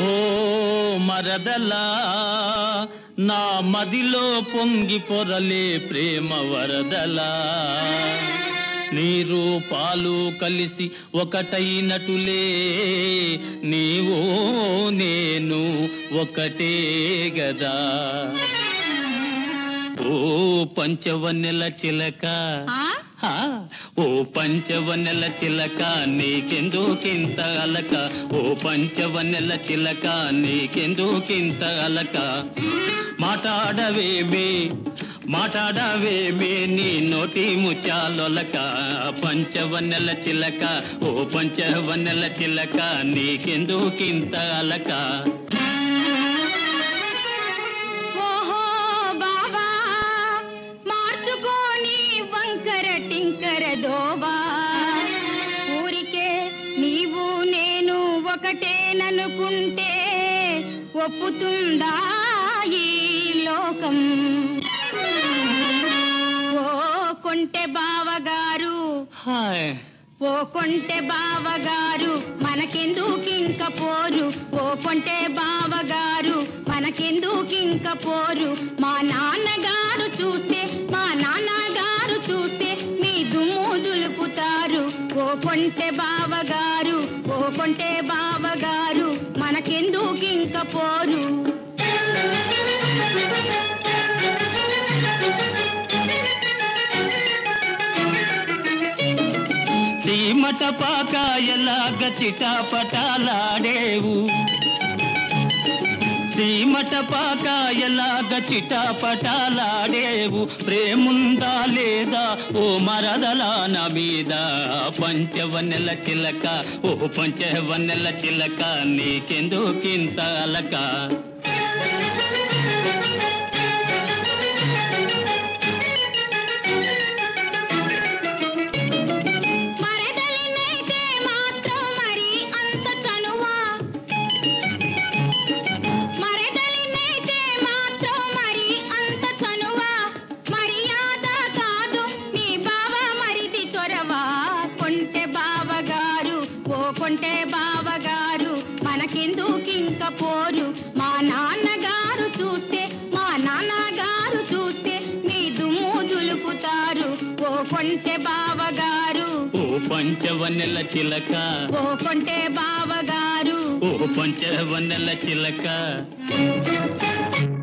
ఓ మరదలా నా మదిలో పొంగి పొరలే ప్రేమ వరదలా నీరు పాలు కలిసి ఒకటైనటులే నీవో నేను ఒకటే గదా ఓ పంచవన్నెల చిలక ఓ పంచవన్నెల చిలక నీకెందుకింత అలక ఓ పంచవన్నెల చిలక నీకెందుకింత అలక మాట్లాడవేమే నీ నోటి ముత్యాలొలక పంచవన్నెల చిలక ఓ పంచవన్నెల చిలక నీకెందుకింత అలక దోవా ఊరికే నీవు నేను ఒకటేననుకుంటే ఒప్పుతుందా ఈ లోకం ఓ కొంటె బావగారు ఓ కొంటె బావగారు మనకెందుకింక పోరు ఓ కొంటె బావగారు మనకెందుకింక పోరు మా నాన్నగారు చూస్తే మీ దుమ్ము దులుపుతారు ఓ కొంటె బావగారు ఓ కొంటె బావగారు మనకెందుకింక పోరు సీమట పాకాయలాగ చిటాపటాలాడేవు సీమట పాకాయలాగ చిటాపటాలాడేవు ప్రేముందా లేదా ఓ మరదలా నా మీద పంచవన్నెల చిలక ఓ పంచవన్నెల చిలక నీకెందుకింత అలక కొంటె బావగారు మనకెందుకింక పోరు మా నాన్నగారు చూస్తే మీ దుమ్ము దులుపుతారు ఓ కొంటె బావగారు ఓ పంచవన్నెల చిలక ఓ కొంటె బావగారు ఓ పంచవన్నెల చిలక